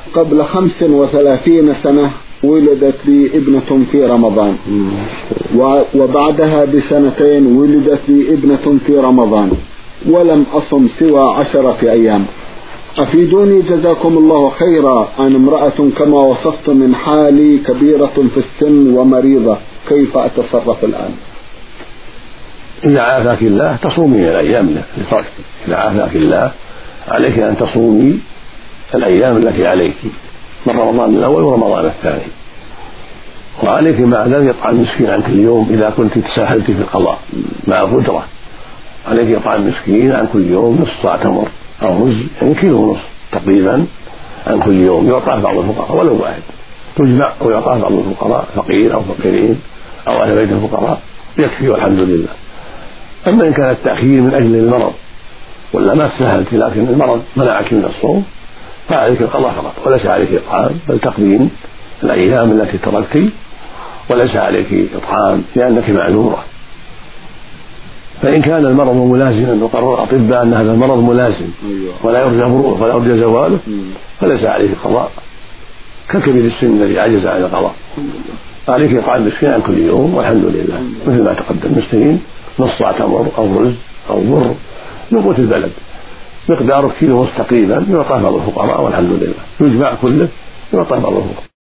قبل 35 سنة ولدت لي ابنة في رمضان، وبعدها ب2 ولدت لي ابنة في رمضان، ولم أصم سوى 10 أيام. أفيدوني جزاكم الله خيرا، أنا امرأة كما وصفت من حالي كبيرة في السن ومريضة، كيف أتصرف الآن؟ إذا عافاك الله تصومي الأيام لفرق. إذا عافاك الله عليك أن تصومي الأيام التي عليك من رمضان الأول ورمضان الثاني، وعليك مع ذلك إطعام مسكين عن كل يوم إذا كنت تساهلت في القضاء مع القدرة. عليك إطعام مسكين عن كل يوم نصف صاع تمر أو رز، يعني 1.5 كيلو تقريبا عن كل يوم، يعطاه بعض الفقراء ولو واحد، تجمع ويعطاه بعض الفقراء فقير أو فقيرين أو أهل بيت الفقراء يكفي والحمد لله. أما إن كان التأخير من أجل المرض ولا ما تساهلت لكن المرض منعك من الصوم فعليك القضاء فقط، وليس عليك إطعام، بل تقديم الأيام التي تركت، وليس عليك إطعام لأنك معذورة. فإن كان المرض ملازما وقرر الأطباء أن هذا المرض ملازم ولا يرجى بروءه ولا يرجى زواله فليس عليك قضاء ككبير السن الذي عجز عن القضاء. عليك إطعام مسكين عن كل يوم والحمد لله، مثل ما تقدم، مسكين نصف صاع تمر أو رز أو بر من قوت البلد مقدار 1.5 كيلو تقريبا، يعطاه بعض الفقراء والحمد لله، يجمع كله يعطاه بعض الفقراء.